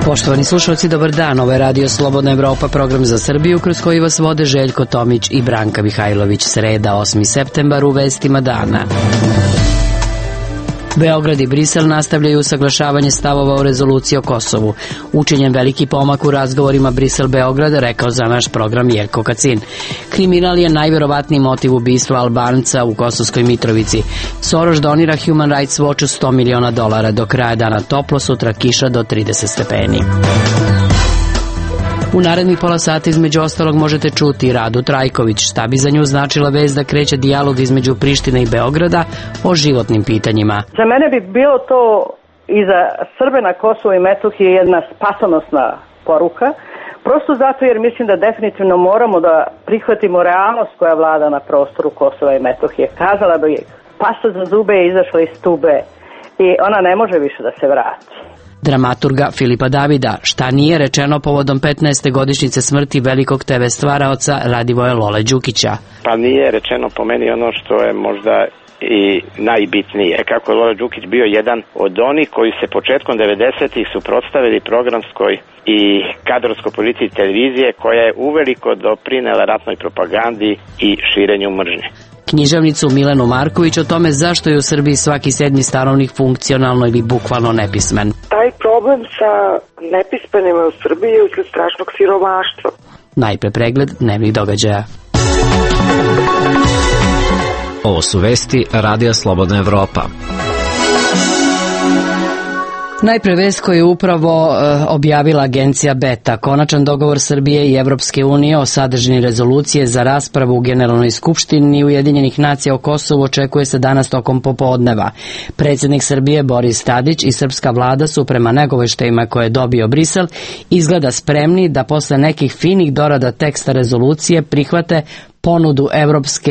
Poštovani slušalci, dobar dan. Ovo je Radio Slobodna Evropa, program za Srbiju, kroz koji vas vode Željko Tomić i Branka Mihajlović. Sreda, 8. septembar, u vestima dana. Beograd i Brisel nastavljaju usaglašavanje stavova o rezoluciji o Kosovu. Učinjen veliki pomak u razgovorima Brisel-Beograd, rekao za naš program Jelko Kacin. Kriminal je najverovatniji motiv ubistva Albanca u Kosovskoj Mitrovici. Soros donira Human Rights Watchu $100 miliona. Do kraja dana toplo, sutra kiša do 30 stepeni. U narednih pola sata između ostalog možete čuti Radu Trajković, šta bi za nju značila vez da kreće dijalog između Prištine i Beograda o životnim pitanjima. Za mene bi bilo to i za Srbe na Kosovu i Metohiji jedna spasonosna poruka, prosto zato jer mislim da definitivno moramo da prihvatimo realnost koja vlada na prostoru Kosova i Metohije. Kazala bi pasta za zube je izašla iz tube i ona ne može više da se vrati. Dramaturga Filipa Davida, šta nije rečeno povodom 15. godišnjice smrti velikog TV stvaraoca Radivoja Lole Đukića. Pa nije rečeno po meni ono što je možda i najbitnije. Kako je Lole Đukić bio jedan od onih koji se početkom 90-ih suprotstavili programskoj i kadrovskoj politici televizije koja je uveliko doprinela ratnoj propagandi i širenju mržnje. Književnicu Milenu Marković o tome zašto je u Srbiji svaki 7. stanovnik funkcionalno ili bukvalno nepismen. Taj problem sa nepismenima u Srbiji je usled strašnog siromaštva. Najpre pregled dnevnih događaja. Ovo su vesti Radija Slobodna Evropa. Najpre vest koju je upravo objavila agencija Beta. Konačan dogovor Srbije i Evropske unije o sadržini rezolucije za raspravu u Generalnoj skupštini Ujedinjenih nacija o Kosovu očekuje se danas tokom popodneva. Predsjednik Srbije Boris Tadić i srpska vlada su prema negoveštajima koje je dobio Brisel izgleda spremni da posle nekih finih dorada teksta rezolucije prihvate ponudu Evropske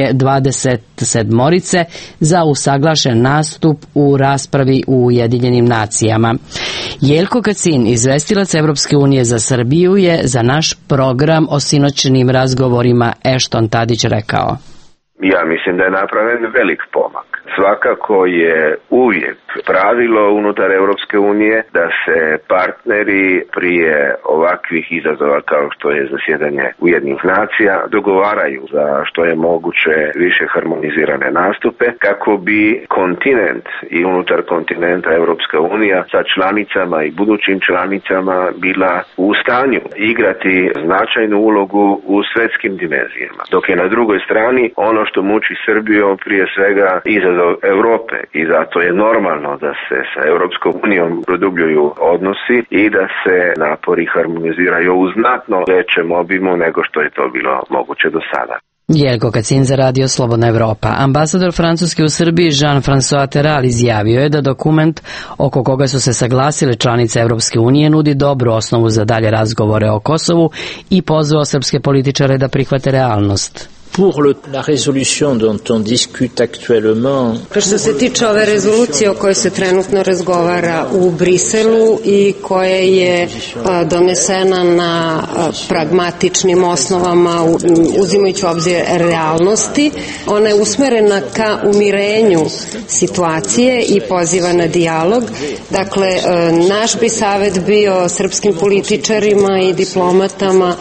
27-orice za usaglašen nastup u raspravi u Ujedinjenim nacijama. Jelko Kacin, izvestilac Evropske unije za Srbiju, je za naš program o sinoćnim razgovorima Ashton Tadić rekao. Ja mislim da je napravljen velik pomak. Svakako je uvijek pravilo unutar Europske unije da se partneri prije ovakvih izazova kao što je zasjedanje Ujedinjenih nacija dogovaraju za što je moguće više harmonizirane nastupe kako bi kontinent i unutar kontinenta Europska unija sa članicama i budućim članicama bila u stanju igrati značajnu ulogu u svjetskim dimenzijama. Dok je na drugoj strani ono što muči Srbiju prije svega izazov Europe i zato je normalno da se sa Europskom unijom produbljuju odnosi i da se napori harmoniziraju u znatno većem obimu nego što je to bilo moguće do sada. Jelko Kacin za Radio Slobodna Evropa. Ambasador Francuske u Srbiji Jean-François Terral izjavio je da dokument oko koga su se saglasile članice Evropske unije nudi dobru osnovu za dalje razgovore o Kosovu i pozvao srpske političare da prihvate realnost. La résolution dont on discute actuellement. Što se tiče ove rezolucije o kojoj se trenutno razgovara u Briselu i koja je donesena na pragmatičnim osnovama uzimajući u obzir realnosti, ona je usmerena ka umirenju situacije i poziva na dijalog. Dakle, naš bi savjet bio srpskim političarima i diplomatama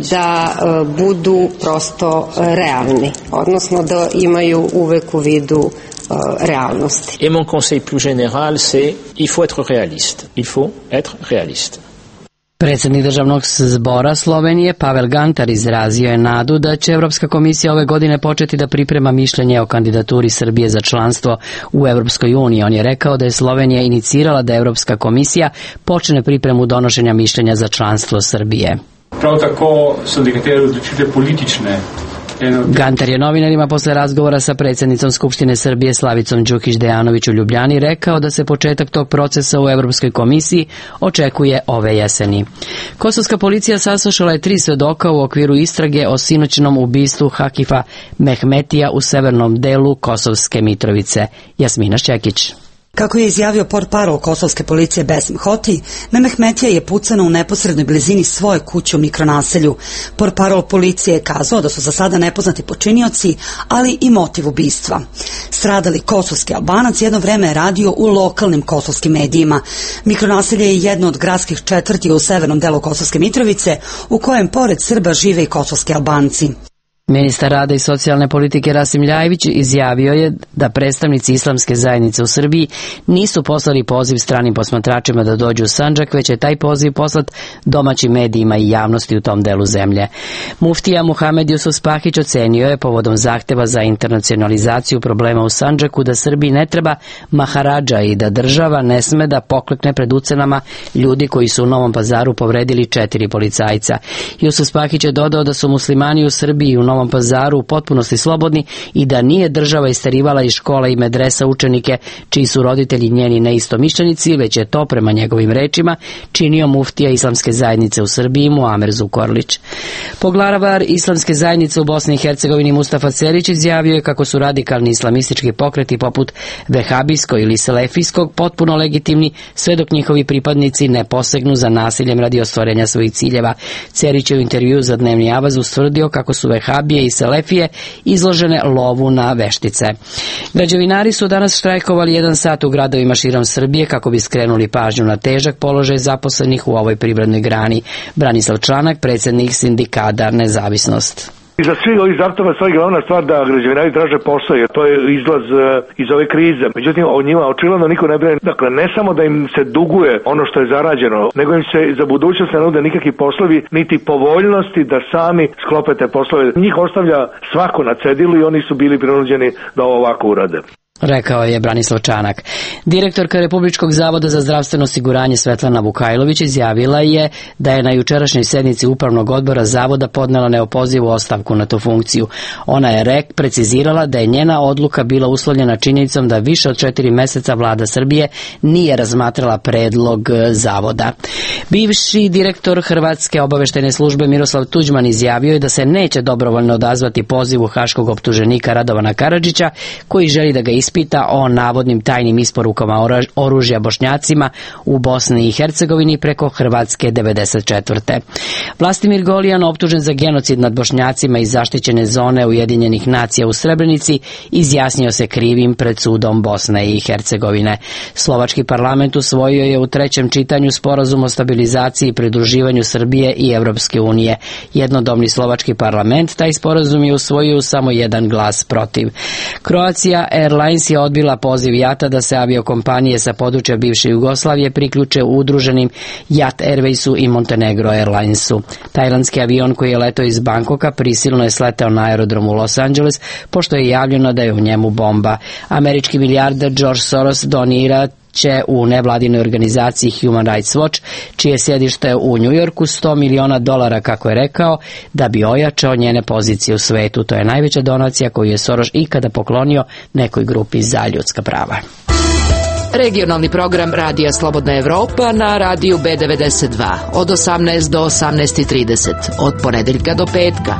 da budu prosto realni, odnosno da imaju uvek u vidu realnosti. Et mon conseil plus général c'est il faut être réaliste. Il faut être réaliste. Predsjednik državnog zbora Slovenije Pavel Gantar izrazio je nadu da će Evropska komisija ove godine početi da priprema mišljenje o kandidaturi Srbije za članstvo u Evropskoj uniji. On je rekao da je Slovenija inicirala da Evropska komisija počne pripremu donošenja mišljenja za članstvo Srbije. Prav tako so nekatere odločitve politične. Gantar je novinarima posle razgovora sa predsjednicom Skupštine Srbije Slavicom Đukić Dejanović u Ljubljani rekao da se početak tog procesa u Evropskoj komisiji očekuje ove jeseni. Kosovska policija saslušala je 3 svedoka u okviru istrage o sinoćnom ubistvu Hakifa Mehmetija u severnom delu Kosovske Mitrovice. Jasmina Šćekić. Kako je izjavio portparol kosovske policije Besim Hoti, na Mehmetija je pucano u neposrednoj blizini svoje kuće u mikronaselju. Portparol policije je kazao da su za sada nepoznati počinioci, ali i motiv ubistva. Stradali kosovski Albanac jedno vreme je radio u lokalnim kosovskim medijima. Mikronaselje je jedno od gradskih četvrti u severnom delu Kosovske Mitrovice, u kojem pored Srba žive i kosovski Albanci. Ministar rada i socijalne politike Rasim Ljajić izjavio je da predstavnici islamske zajednice u Srbiji nisu poslali poziv stranim posmatračima da dođu u Sandžak, već je taj poziv poslat domaćim medijima i javnosti u tom delu zemlje. Muftija Muhamed Jusuf Spahić ocenio je povodom zahteva za internacionalizaciju problema u Sandžaku da Srbiji ne treba maharadža i da država ne sme da poklekne pred ucenama ljudi koji su u Novom Pazaru povredili 4 policajca. Jusuf Spahić je dodao da su muslimani u Srbiji i u Novom Pazaru u potpunosti slobodni i da nije država isterivala iz škola i medresa učenike čiji su roditelji njeni neistomišljenici, već je to, prema njegovim rečima, činio muftija islamske zajednice u Srbiji Muamer Zukorlić. Poglavar islamske zajednice u Bosni i Hercegovini Mustafa Cerić izjavio je kako su radikalni islamistički pokreti poput vehabijskog ili selefijskog potpuno legitimni sve dok njihovi pripadnici ne posegnu za nasiljem radi ostvarenja svojih ciljeva. Cerić je u intervju za Dnevni Avaz ustvrdio kako su vehabije i selefije izložene lovu na veštice. Građevinari su danas štrajkovali 1 sat u gradovima širom Srbije kako bi skrenuli pažnju na težak položaj zaposlenih u ovoj privrednoj grani. Branislav Čanak, predsjednik sindikata Nezavisnost. Iza svih ovih zahteva je glavna stvar da građevinari traže posao, jer to je izlaz iz ove krize. Međutim, o njima očigledno niko ne brine. Dakle, ne samo da im se duguje ono što je zarađeno, nego im se za budućnost ne nude nikakvi poslovi, niti povoljnosti da sami sklope te poslove. Njih ostavlja svako na cedilu i oni su bili prinuđeni da ovo ovako urade. Rekao je Branislav Čanak. Direktorka Republičkog zavoda za zdravstveno osiguranje Svetlana Vukajlović izjavila je da je na jučerašnjoj sednici Upravnog odbora zavoda podnela neopozivu ostavku na tu funkciju. Ona je precizirala da je njena odluka bila uslovljena činjenicom da više od 4 meseca vlada Srbije nije razmatrala predlog zavoda. Bivši direktor Hrvatske obaveštajne službe Miroslav Tuđman izjavio je da se neće dobrovoljno odazvati pozivu haškog optuženika Radovana Karadžića, koji želi da ga ispita o navodnim tajnim isporukama oružja Bošnjacima u Bosni i Hercegovini preko Hrvatske 1994. Vlastimir Golijan, optužen za genocid nad Bošnjacima iz zaštićene zone Ujedinjenih nacija u Srebrenici, izjasnio se krivim pred sudom Bosne i Hercegovine. Slovački parlament usvojio je u 3. čitanju sporazum o stabilizaciji i pridruživanju Srbije i Evropske unije. Jednodomni slovački parlament taj sporazum je usvojio samo 1 glas protiv. Croatia Airlines je odbila poziv JAT-a da se aviokompanije sa područja bivše Jugoslavije priključe u udruženim JAT Airwaysu i Montenegro Airlinesu. Tajlandski avion koji je letao iz Bankoka prisilno je sletao na aerodrom u Los Angeles, pošto je javljeno da je u njemu bomba. Američki milijarder George Soros donira će u nevladinoj organizaciji Human Rights Watch, čije sjedište u Njujorku, $100 miliona, kako je rekao, da bi ojačao njene pozicije u svetu. To je najveća donacija koju je Soros ikada poklonio nekoj grupi za ljudska prava. Regionalni program Radija Slobodna Evropa na radiju B92 od 18 do 18:30 od ponedeljka do petka.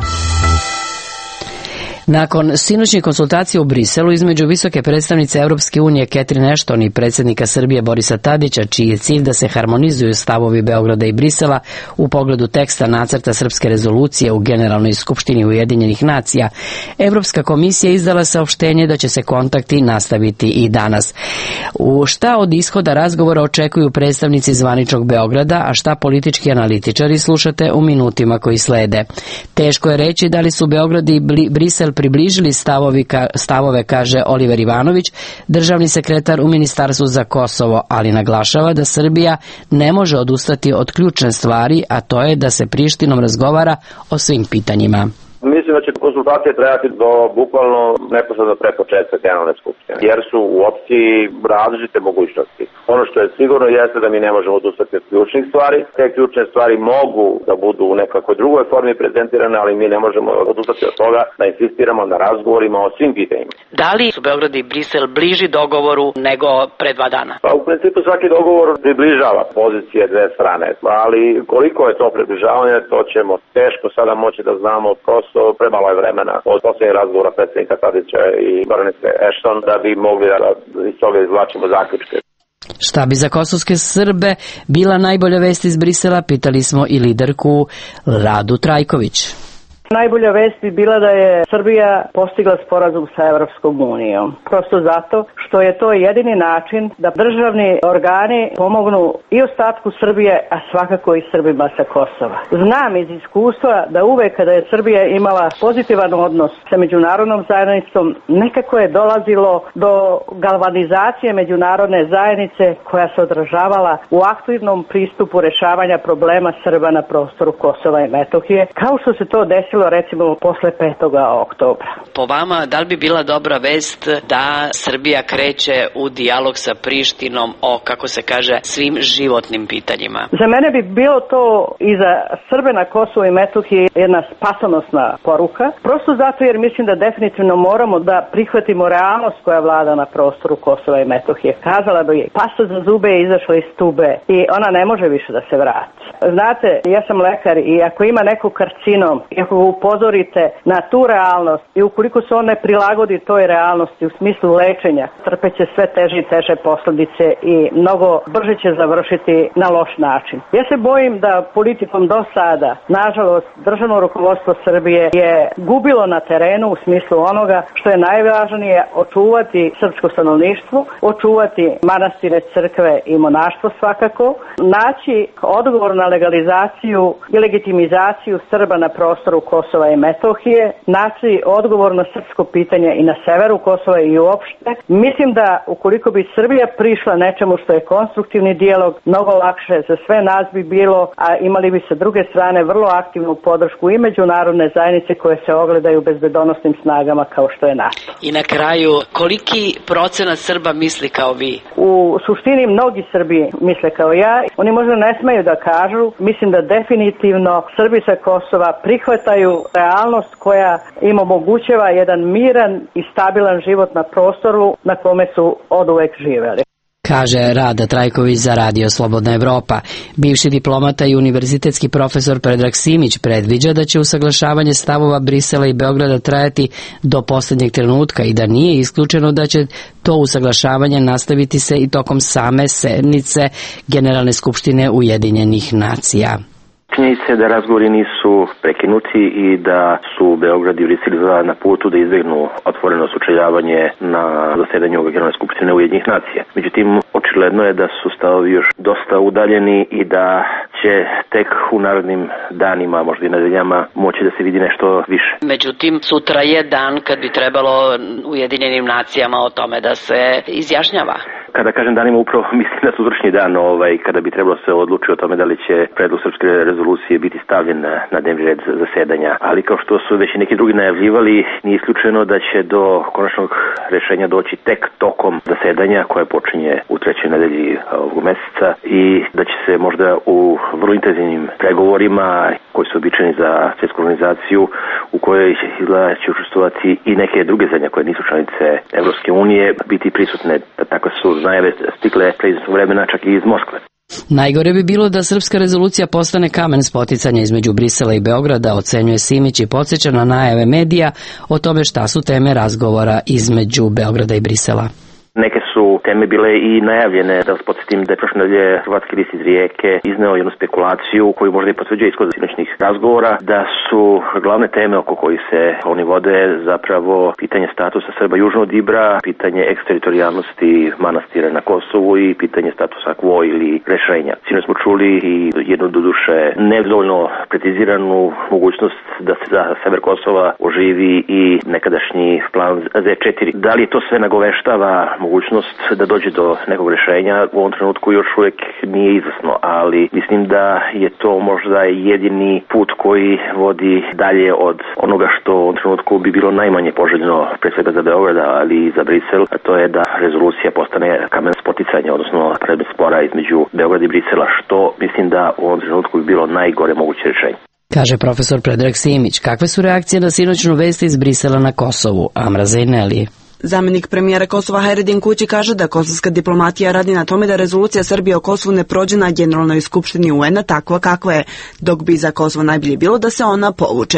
Nakon sinoćnih konsultacija u Briselu između visoke predstavnice Evropske unije Catherine Ashton i predsjednika Srbije Borisa Tadića, čiji je cilj da se harmonizuju stavovi Beograda i Brisela u pogledu teksta nacrta srpske rezolucije u Generalnoj skupštini Ujedinjenih nacija, Evropska komisija izdala saopštenje da će se kontakti nastaviti i danas. U šta od ishoda razgovora očekuju predstavnici zvaničnog Beograda, a šta politički analitičari, slušate u minutima koji slede. Teško je reći da li su Beograd i Brisel približili stavove, kaže Oliver Ivanović, državni sekretar u Ministarstvu za Kosovo, ali naglašava da Srbija ne može odustati od ključne stvari, a to je da se Prištinom razgovara o svim pitanjima. Mislim da će konsultacije trajati do bukvalno neposredno pre početka Generalne skupštine, jer su u opciji različite mogućnosti. Ono što je sigurno jeste da mi ne možemo odustati od ključnih stvari. Te ključne stvari mogu da budu u nekakvoj drugoj formi prezentirane, ali mi ne možemo odustati od toga da insistiramo na razgovorima o svim pitanjima. Da li su Beograd i Brisel bliži dogovoru nego pre 2 dana? Pa u principu svaki dogovor približava pozicije dve strane, ali koliko je to približavanje, to ćemo teško sada moći da znamo. Prosto premalo je vremena od posljednjeg razgovora predsjednika Tadića i baronice Ashton da bi mogli da iz toga izvlačimo zaključke. Šta bi za kosovske Srbe bila najbolja vest iz Brisela, pitali smo i liderku Radu Trajković. Najbolja vest bi bila da je Srbija postigla sporazum sa Evropskom unijom. Prosto zato što je to jedini način da državni organi pomognu i ostatku Srbije, a svakako i Srbima sa Kosova. Znam iz iskustva da uvek kada je Srbija imala pozitivan odnos sa međunarodnom zajednicom, nekako je dolazilo do galvanizacije međunarodne zajednice koja se odražavala u aktivnom pristupu rešavanja problema Srba na prostoru Kosova i Metohije, kao što se to desilo recimo posle 5. oktobra. Po vama, da li bi bila dobra vest da Srbija kreće u dijalog sa Prištinom o, kako se kaže, svim životnim pitanjima? Za mene bi bilo to i za Srbe na Kosovu i Metohiji jedna spasonosna poruka, prosto zato jer mislim da definitivno moramo da prihvatimo realnost koja vlada na prostoru Kosova i Metohije. Kazala bi, pasta za zube je izašla iz tube i ona ne može više da se vrati. Znate, ja sam lekar i ako ima neko karcinom, i ako ga upozorite na tu realnost i ukoliko se on ne prilagodi toj realnosti u smislu lečenja, trpeće sve teže i teže posljedice i mnogo brže će završiti na loš način. Ja se bojim da politikom do sada, nažalost, državno rukovodstvo Srbije je gubilo na terenu u smislu onoga što je najvažnije, očuvati srpsko stanovništvo, očuvati manastire, crkve i monaštvo svakako, naći odgovor na legalizaciju i legitimizaciju Srba na prostoru Kosova i Metohije, naći odgovor na srpsko pitanje i na severu Kosova i uopšte. Mislim da ukoliko bi Srbija prišla nečemu što je konstruktivni dijalog, mnogo lakše za sve nas bi bilo, a imali bi sa druge strane vrlo aktivnu podršku i međunarodne zajednice koje se ogledaju bezbedonosnim snagama kao što je NATO. I na kraju, koliki procenat Srba misli kao vi? U suštini mnogi Srbi misle kao ja. Oni možda ne smeju da kažu. Mislim da definitivno Srbi sa Kosova prihvataju realnost koja im omogućava jedan miran i stabilan život na prostoru na kome su oduvek živeli. Kaže Rada Trajković za Radio Slobodna Evropa. Bivši diplomata i univerzitetski profesor Predrag Simić predviđa da će usaglašavanje stavova Brisela i Beograda trajati do poslednjeg trenutka i da nije isključeno da će to usaglašavanje nastaviti se i tokom same sednice Generalne skupštine Ujedinjenih nacija. Činjenica je da razgovori nisu prekinuti i da su Beograd i Brisel na putu da izbegnu otvoreno sučeljavanje na zasedanju Generalne skupštine Ujedinjenih nacija. Međutim, očigledno je da su stavovi još dosta udaljeni i da će tek u narednim danima, možda i nedeljama, moći da se vidi nešto više. Međutim, sutra je dan kad bi trebalo Ujedinjenim nacijama o tome da se izjašnjava. Kada kažem danima, upravo mislim na sutrašnji dan, kada bi trebalo se odlučiti o tome da li će predlog srpske rezolucije biti stavljen na dnevni red zasedanja. Ali kao što su već i neki drugi najavljivali, nije isključeno da će do konačnog rešenja doći tek tokom zasedanja koje počinje u 3. nedelji ovog meseca i da će se možda u vrlo intenzivnim pregovorima koji su običajni za svjetsku organizaciju u kojoj će učestvovati i neke druge zemlje koje nisu članice Evropske unije biti prisutne. Tako su najave stikle pre izvesnog vremena čak i iz Moskve. Najgore bi bilo da srpska rezolucija postane kamen spoticanja između Brisela i Beograda, ocenjuje Simić i podsjeća na najave medija o tome šta su teme razgovora između Beograda i Brisela. Neke su teme bile i najavljene. Da vas podsjetim da je prošle nedelje Hrvatski list iz Rijeke izneo jednu spekulaciju koju možda i potvrđuje ishod sinoćnih razgovora, da su glavne teme oko kojih se oni vode zapravo pitanje statusa Srba južno od Ibra, pitanje eksteritorijalnosti manastira na Kosovu i pitanje statusa quo ili rešenja. Sinoć smo čuli i jednu doduše nedovoljno preciziranu mogućnost da se za sever Kosova oživi i nekadašnji plan Z4. Da li to sve nagoveštava mogućnost da dođe do nekog rešenja, u ovom trenutku još uvijek nije izvesno, ali mislim da je to možda jedini put koji vodi dalje od onoga što u ovom trenutku bi bilo najmanje poželjno, pre svega za Beograd, ali i za Brisel, a to je da rezolucija postane kamen spoticanja, odnosno predmet spora između Beograda i Brisela, što mislim da u ovom trenutku bi bilo najgore moguće rešenje. Kaže profesor Predrag Simić. Kakve su reakcije na sinoćnu vest iz Brisela na Kosovu? Amra Zajnelije. Zamenik premijera Kosova Hairedin Kući kaže da kosovska diplomatija radi na tome da rezolucija Srbije o Kosovu ne prođe na Generalnoj skupštini UN-a takva kakva je, dok bi za Kosovo najbolje bilo da se ona povuče.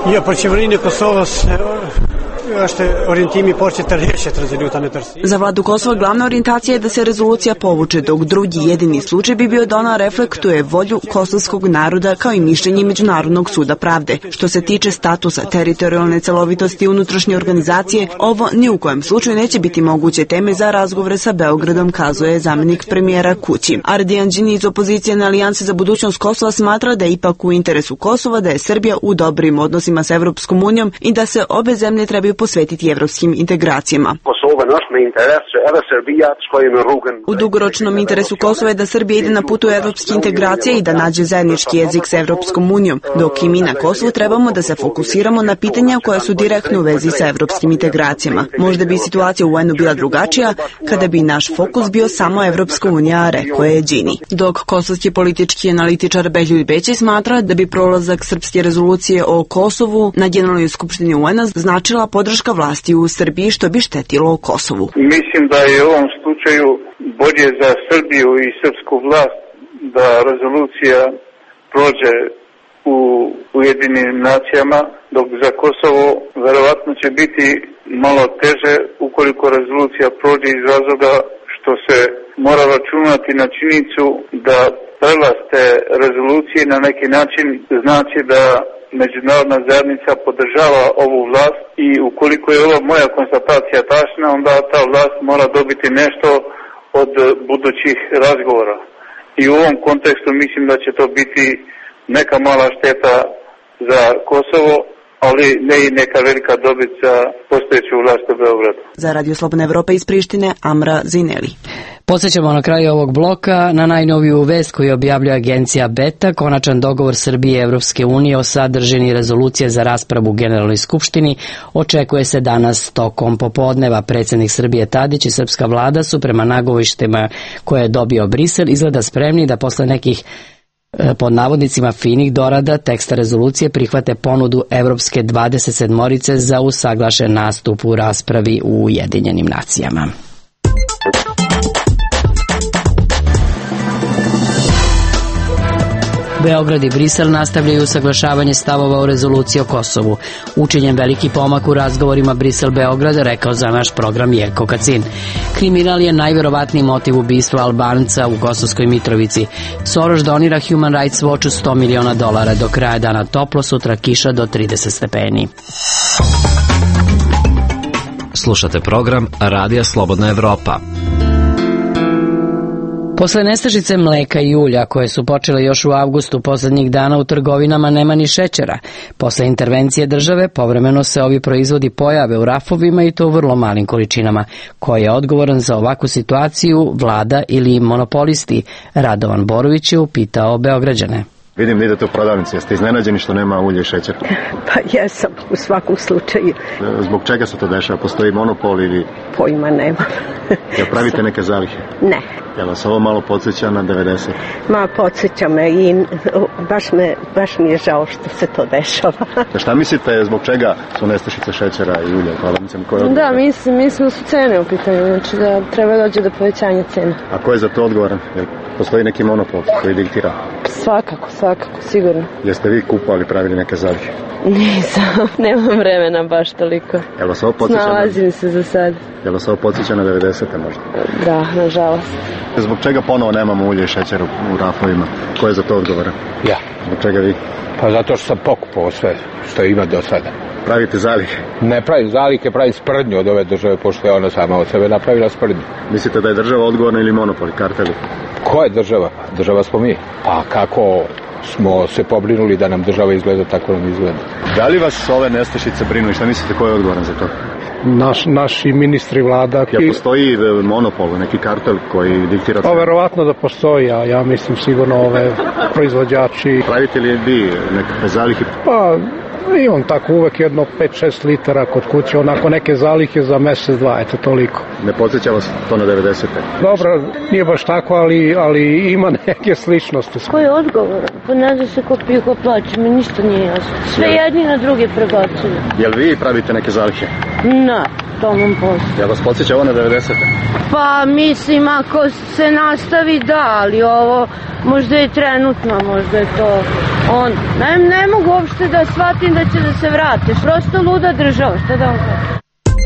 Za vladu Kosova glavna orijentacija je da se rezolucija povuče, dok drugi jedini slučaj bi bio da ona reflektuje volju kosovskog naroda kao i mišljenje Međunarodnog suda pravde. Što se tiče statusa teritorijalne celovitosti unutrašnje organizacije, ovo ni u kojem slučaju neće biti moguće teme za razgovore sa Beogradom, kazuje zamenik premijera Kući. Ardijan Đini iz opozicijne alijanse za budućnost Kosova smatra da je ipak u interesu Kosova da je Srbija u dobrim odnosima sa Evropskom unijom i da se obe zemlje trebaju posvetiti evropskim integracijama. U dugoročnom interesu Kosova je da Srbija ide na putu evropske integracije i da nađe zajednički jezik sa Evropskom unijom, dok i mi na Kosovu trebamo da se fokusiramo na pitanja koja su direktno u vezi sa evropskim integracijama. Možda bi situacija u UN-u bila drugačija kada bi naš fokus bio samo Evropska unija, rekao je Đini. Dok kosovski politički analitičar Beljulj Bećej smatra da bi prolazak srpske rezolucije o Kosovu na Generalnoj skupštini UN-a značila podrška vlasti u Srbiji, što bi štetilo Kosovu. Mislim da je u ovom slučaju bolje za Srbiju i srpsku vlast da rezolucija prođe u Ujedinjenim nacijama, dok za Kosovo verovatno će biti malo teže ukoliko rezolucija prođe iz razloga što se mora računati na činjenicu da prelaz te rezolucije na neki način znači da međunarodna zajednica podržava ovu vlast i ukoliko je ova moja konstatacija tačna, onda ta vlast mora dobiti nešto od budućih razgovora. I u ovom kontekstu mislim da će to biti neka mala šteta za Kosovo, ali ne i neka velika dobit za postojeću vlast u Beogradu. Za Radio Slobodna Evropa iz Prištine, Amra Zineli. Podsjećamo na kraju ovog bloka na najnoviju vest koju objavljuje agencija Beta, konačan dogovor Srbije i Evropske unije o sadržini rezolucije za raspravu u Generalnoj skupštini očekuje se danas tokom popodneva. Predsjednik Srbije Tadić i srpska vlada su prema nagovištima koje je dobio Brisel izgleda spremni da posle nekih pod navodnicima finih dorada teksta rezolucije prihvate ponudu Evropske 27-orice za usaglašen nastup u raspravi u Ujedinjenim nacijama. Beograd i Brisel nastavljaju usaglašavanje stavova o rezoluciji o Kosovu. Učinjen veliki pomak u razgovorima Brisel-Beograd, rekao za naš program Jelko Kacin. Kriminal je najverovatniji motiv ubistva Albanca u Kosovskoj Mitrovici. Soros donira Human Rights Watchu $100 miliona. Do kraja dana toplo, sutra kiša do 30 stepeni. Slušate program Radija Slobodna Evropa. Posle nestašice mleka i ulja koje su počele još u avgustu, poslednjih dana u trgovinama nema ni šećera. Posle intervencije države povremeno se ovi proizvodi pojave u rafovima i to u vrlo malim količinama. Ko je odgovoran za ovakvu situaciju, vlada ili monopolisti? Radovan Borović je upitao Beograđane. Vidim da idete u prodavnici, jeste iznenađeni što nema ulja i šećera? Pa jesam, u svakom slučaju. Zbog čega se to dešava? Postoji monopol ili... Pojma nema. Jel pravite neke zalihe? Ne. Jel vas ovo malo podsjeća na 90? Ma, podsjeća me i baš mi je žao što se to dešava. Šta mislite, zbog čega su nestašice šećera i ulja u prodavnicama? Da, mislim da su cene u pitanju, znači da treba dođe do povećanja cena. A ko je za to odgovoran? Jel postoji neki monopol koji diktira? Svakako, sigurno. Jeste vi kupovali, pravili neke zalihe? Nisam, nemam vremena baš toliko. Jel vas ovo podsjeća? Snalazim se za sad. Jel vas ovo podsjeća na 90-te možda? Da, nažalost. Zbog čega ponovo nemamo ulje i šećera u rafovima? Ko je za to odgovoran? Ja. Zbog čega vi? Pa zato što sam pokupovao sve što ima do sada. Pravite zalihe? Ne pravim zalihe, pravim sprdnju od ove države, pošto je ona sama od sebe napravila sprdnju. Mislite da je država odgovorna ili monopoli, karteli? Ko je država? Država smo mi. Pa kako smo se pobrinuli da nam država izgleda tako nam izgleda. Da li vas ove nestašice brinu i šta mislite ko je odgovoran za to? Naši ministri, vlada. Jel postoji monopol, neki kartel koji diktira? Pa verovatno da postoji, a ja mislim sigurno ove proizvođači. Pravite li vi neke zalihe? Pa imam tako uvek jedno 5-6 litara kod kuće, onako neke zalihe za mesec, dva, eto toliko. Ne podsjeća vas to na 90-te? Dobro, nije baš tako, ali ima neke sličnosti. Ko je odgovoran? Pa ne zna se ko pije, ko plaće, mi ništa nije jasno. Sve jedni na druge prebacuju. Jel vi pravite neke zalihe? Ne. samostalnom poslu. Ja vas podsjeća ovo na 90. Pa mislim, ako se nastavi da, ali ovo možda je trenutno, možda je to on. Ne mogu uopšte da shvatim da će da se vrate. Prosto luda država, šta da vam kažem?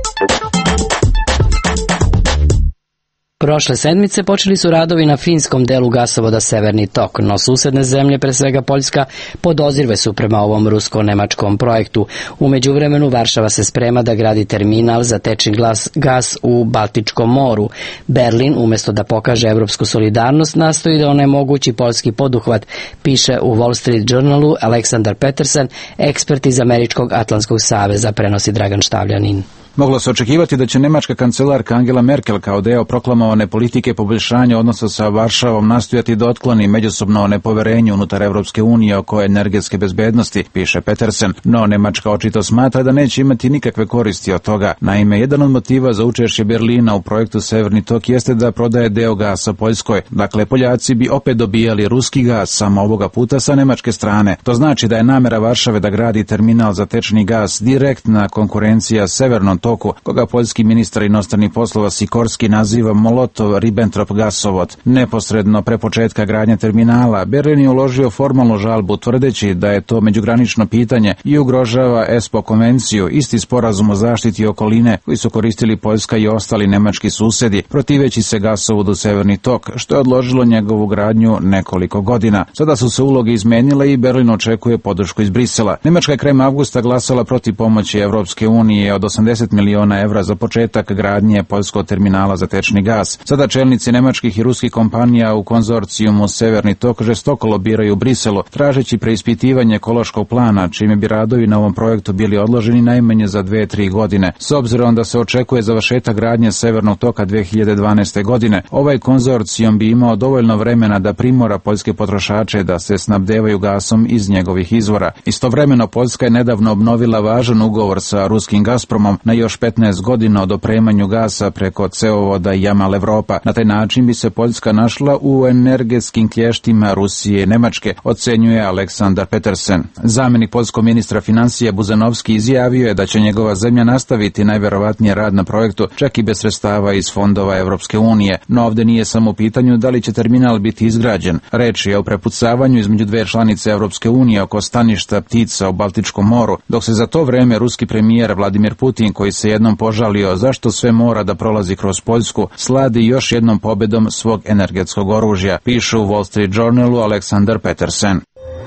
Prošle sedmice počeli su radovi na finskom delu gasovoda Severni tok, no susedne zemlje, pre svega Poljska, podozrive su prema ovom rusko-nemačkom projektu. U međuvremenu Varšava se sprema da gradi terminal za tečni gas u Baltičkom moru. Berlin, umesto da pokaže evropsku solidarnost, nastoji da onemogući poljski poduhvat, piše u Wall Street Journalu Aleksandar Petersen, ekspert iz Američkog Atlantskog saveza, prenosi Dragan Štavljanin. Moglo se očekivati da će nemačka kancelarka Angela Merkel kao deo proklamovane politike poboljšanja odnosa sa Varšavom nastojati da otkloni međusobno nepoverenje unutar Evropske unije oko energetske bezbednosti, piše Petersen, no Nemačka očito smatra da neće imati nikakve koristi od toga. Naime, jedan od motiva za učešće Berlina u projektu Severni tok jeste da prodaje deo gasa Poljskoj. Dakle, Poljaci bi opet dobijali ruski gas, samo ovoga puta sa nemačke strane. To znači da je namera Varšave da gradi terminal za tečni gas direktna konkurencija Severnom toku, koga poljski ministar inostranih poslova Sikorski naziva Molotov-Ribbentrop gasovod. Neposredno pre početka gradnje terminala, Berlin je uložio formalnu žalbu tvrdeći da je to međugranično pitanje i ugrožava ESPO konvenciju, isti sporazum o zaštiti okoline koji su koristili Poljska i ostali nemački susedi, protiveći se gasovodu Severni tok, što je odložilo njegovu gradnju nekoliko godina. Sada su se uloge izmenile i Berlin očekuje podršku iz Brisela. Nemačka je krajem avgusta glasala protiv pomoći Evropske unije od 80 miliona evra za početak gradnje poljskog terminala za tečni gas. Sada čelnici nemačkih i ruskih kompanija u konzorcijumu Severni tok žestoko lobiraju u Briselu, tražeći preispitivanje ekološkog plana, čime bi radovi na ovom projektu bili odloženi najmanje za 2-3 godine. S obzirom da se očekuje završetak gradnje Severnog toka 2012. godine, ovaj konzorcijum bi imao dovoljno vremena da primora poljske potrošače da se snabdevaju gasom iz njegovih izvora. Istovremeno, Poljska je nedavno obnovila važan ugovor sa ruskim Gazpromom na još 15 godina o dopremanju gasa preko cevovoda Jamal Evropa. Na taj način bi se Poljska našla u energetskim klještima Rusije i Nemačke, ocenjuje Aleksandar Petersen. Zamenik poljskog ministra financija Buzanovski izjavio je da će njegova zemlja nastaviti najverovatnije rad na projektu, čak i bez sredstava iz fondova Evropske unije. No ovde nije samo u pitanju da li će terminal biti izgrađen. Reč je o prepucavanju između dve članice Evropske unije oko staništa ptica u Baltičkom moru, dok se za to vreme ruski premijer Vladimir Putin, koji se jednom požalio zašto sve mora da prolazi kroz Poljsku, sladi još jednom pobedom svog energetskog oružja, piše u Wall Street Journalu Aleksandar Petersen.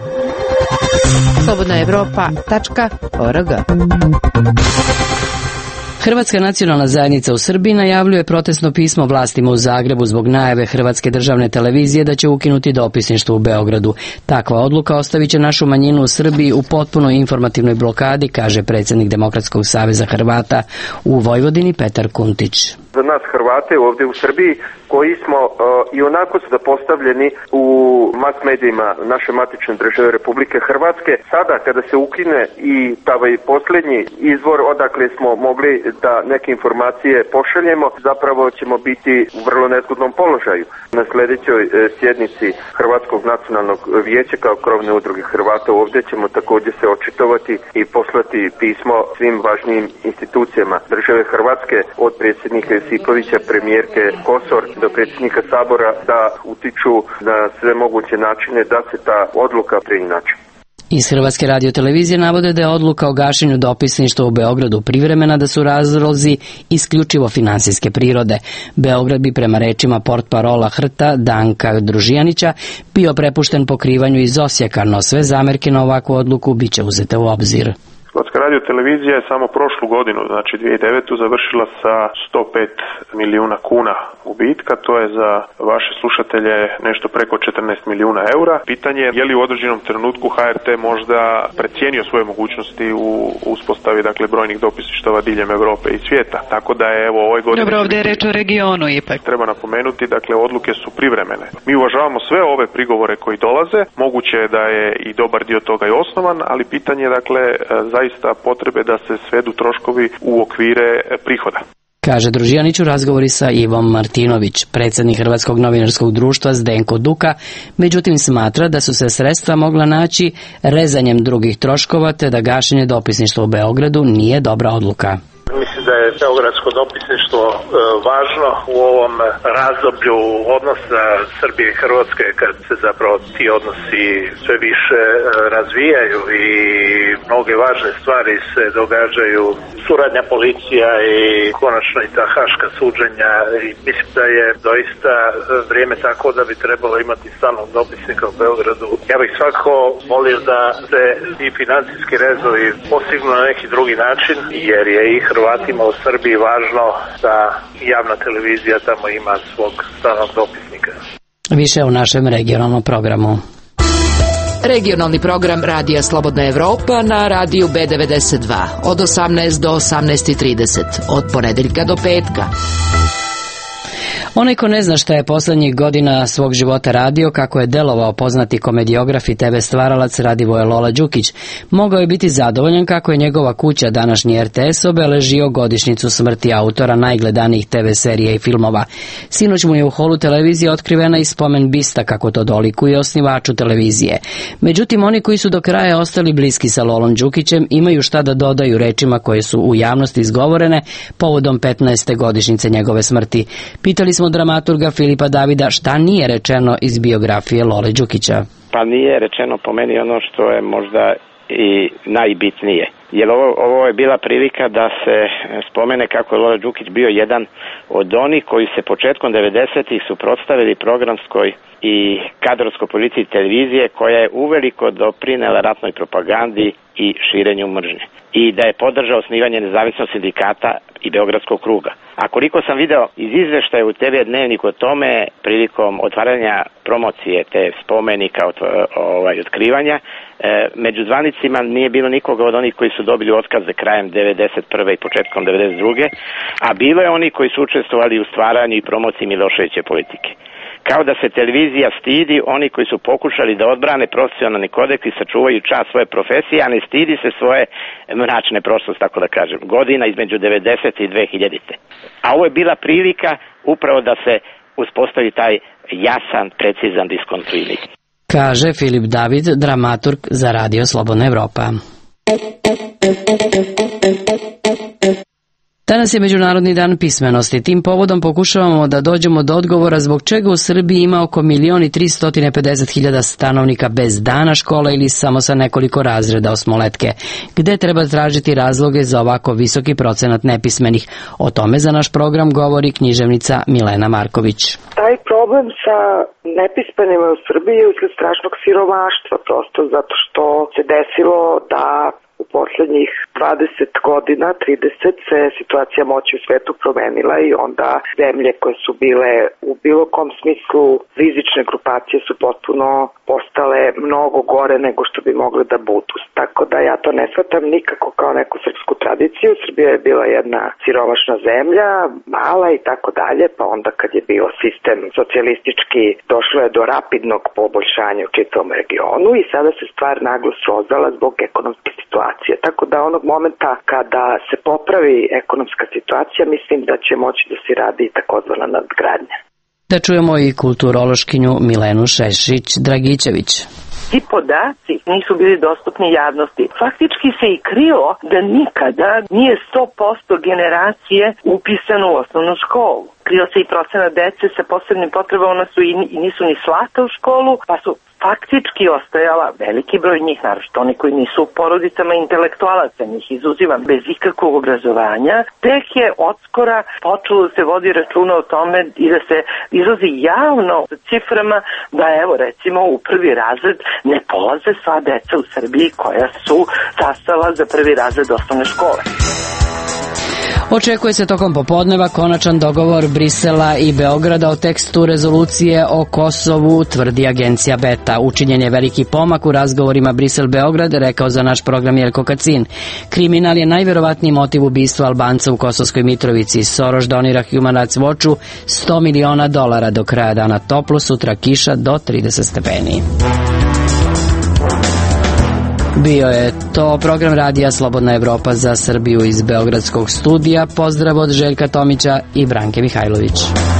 slobodnaevropa.org. Hrvatska nacionalna zajednica u Srbiji najavljuje protestno pismo vlastima u Zagrebu zbog najave Hrvatske državne televizije da će ukinuti dopisništvo u Beogradu. Takva odluka ostavit će našu manjinu u Srbiji u potpunoj informativnoj blokadi, kaže predsjednik Demokratskog saveza Hrvata u Vojvodini Petar Kuntić. Za nas Hrvate ovdje u Srbiji koji smo i onako zapostavljeni u mas medijima naše matične države Republike Hrvatske, sada kada se ukine i taj posljednji izvor odakle smo mogli da neke informacije pošaljemo, zapravo ćemo biti u vrlo nezgodnom položaju. Na sljedećoj sjednici Hrvatskog nacionalnog vijeća kao krovne udruge Hrvata ovdje ćemo također se očitovati i poslati pismo svim važnijim institucijama države Hrvatske, od predsjednika Josipovića, premijerke Kosor do predsjednika Sabora, da utiču na sve moguće načine da se ta odluka preinači. Iz Hrvatske radiotelevizije navode da je odluka o gašenju dopisništva u Beogradu privremena, da su razlozi isključivo finansijske prirode. Beograd bi prema rečima portparola HRT-a Danka Družijanića bio prepušten pokrivanju iz Osijeka, no sve zamerke na ovakvu odluku bit će uzete u obzir. Hrvatska radiotelevizija je samo prošlu godinu, znači 2009. završila sa 105 milijuna kuna gubitka, to je za vaše slušatelje nešto preko 14 milijuna eura. Pitanje je li u određenom trenutku HRT možda precijenio svoje mogućnosti u uspostavi brojnih dopisništava diljem Europe i svijeta. Tako da je ovoj godini... Dobro, ovdje je reč o regionu ipak. Treba napomenuti, odluke su privremene. Mi uvažavamo sve ove prigovore koji dolaze, moguće je da je i dobar dio toga i osnovan, ali pitanje je zaista potrebe da se svedu troškovi u okvire prihoda. Kaže Družijanić u razgovori sa Ivom Martinović. Predsjednik Hrvatskog novinarskog društva Zdenko Duka, međutim smatra da su se sredstva mogla naći rezanjem drugih troškova, te da gašenje dopisništva u Beogradu nije dobra odluka. Mislim da je beogradsko dopisništvo važno u ovom razdoblju odnosa Srbije i Hrvatske, kad se zapravo ti odnosi sve više razvijaju i mnoge važne stvari se događaju, suradnja policija i konačno i ta haška suđenja, i mislim da je doista vrijeme tako da bi trebalo imati stalnog dopisnika u Beogradu. Ja bih svakako molio da se i financijski rezovi postignu na neki drugi način, jer je i Hrvatima u Srbiji važno da javna televizija tamo ima svog stalnog dopisnika. Više u našem regionalnom programu. Regionalni program Radija Slobodna Evropa na radiju B92 od 18 do 18:30 od ponedeljka do petka. Onaj ko ne zna šta je poslednjih godina svog života radio, kako je delovao poznati komediograf i TV stvaralac Radivoje Lola Đukić, mogao je biti zadovoljan kako je njegova kuća, današnji RTS, obeležio godišnjicu smrti autora najgledanijih TV serija i filmova. Sinoć mu je u holu televizije otkrivena i spomen bista, kako to dolikuje osnivaču televizije. Međutim, oni koji su do kraja ostali bliski sa Lolom Đukićem imaju šta da dodaju rečima koje su u javnosti izgovorene povodom 15. godišnjice njegove smrti. Pitali smo dramaturga Filipa Davida šta nije rečeno iz biografije Lole Đukića. Pa nije rečeno po meni ono što je možda i najbitnije. Jer ovo je bila prilika da se spomene kako je Lola Đukić bio jedan od onih koji se početkom 90-ih suprotstavili programskoj i kadrovskoj politici televizije, koja je uveliko doprinela ratnoj propagandi i širenju mržnje. I da je podržao osnivanje nezavisnog sindikata i Beogradskog kruga. A koliko sam video iz izveštaja u TV Dnevniku o tome, prilikom otvaranja promocije te spomenika otkrivanja, među zvanicima nije bilo nikoga od onih koji su dobili otkaze krajem 91. i početkom 92. A bilo je oni koji su učestvovali u stvaranju i promociji Miloševićeve politike. Kao da se televizija stidi oni koji su pokušali da odbrane profesionalni kodeks i sačuvaju čast svoje profesije, a ne stidi se svoje mračne prošlosti, tako da kažem, godina između 90. i 2000. A ovo je bila prilika upravo da se uspostavi taj jasan, precizan diskontinuitet. Kaže Filip David, dramaturg za Radio Slobodna Evropa. Danas je Međunarodni dan pismenosti. Tim povodom pokušavamo da dođemo do odgovora zbog čega u Srbiji ima oko 1.350.000 stanovnika bez dana škole ili samo sa nekoliko razreda osmoletke. Gde treba tražiti razloge za ovako visoki procenat nepismenih? O tome za naš program govori književnica Milena Marković. Taj problem sa nepismenima u Srbiji je usled strašnog siromaštva, prosto zato što se desilo da u poslednjih 20 godina, 30, se situacija moći u svetu promenila i onda zemlje koje su bile u bilo kom smislu rizične grupacije su potpuno postale mnogo gore nego što bi mogle da budu. Tako da ja to ne shvatam nikako kao neku srpsku tradiciju. Srbija je bila jedna siromašna zemlja, mala i tako dalje, pa onda kad je bio sistem socijalistički, došlo je do rapidnog poboljšanja u čitavom regionu i sada se stvar naglo srozala zbog ekonomske situacije. Tako da onog momenta kada se popravi ekonomska situacija, mislim da će moći da se radi i takozvana nadgradnja. Da čujemo i kulturološkinju Milenu Šešić-Dragićević. Ti podaci nisu bili dostupni javnosti. Faktički se i krilo da nikada nije 100% generacije upisano u osnovnu školu. Krio se i procenat dece sa posebnim potrebama, ona su i nisu ni slata u školu, pa su faktički ostajala veliki broj njih, naročito oni koji nisu u porodicama intelektualaca, njih izuzivam, bez ikakvog obrazovanja. Tek je odskora počelo da se vodi računa o tome i da se izlazi javno sa ciframa da evo recimo u prvi razred ne polaze sva deca u Srbiji koja su sastala za prvi razred osnovne škole. Očekuje se tokom popodneva konačan dogovor Brisela i Beograda o tekstu rezolucije o Kosovu, tvrdi agencija Beta. Učinjen je veliki pomak u razgovorima Brisel-Beograd, rekao za naš program Jelko Kacin. Kriminal je najverovatniji motiv ubistva Albanca u Kosovskoj Mitrovici. Soroš donira Human Rights Watchu $100 miliona do kraja dana toplo, sutra kiša do 30 stepeni. Bio je to program Radija Slobodna Evropa za Srbiju iz Beogradskog studija. Pozdrav od Željka Tomića i Branke Mihajlović.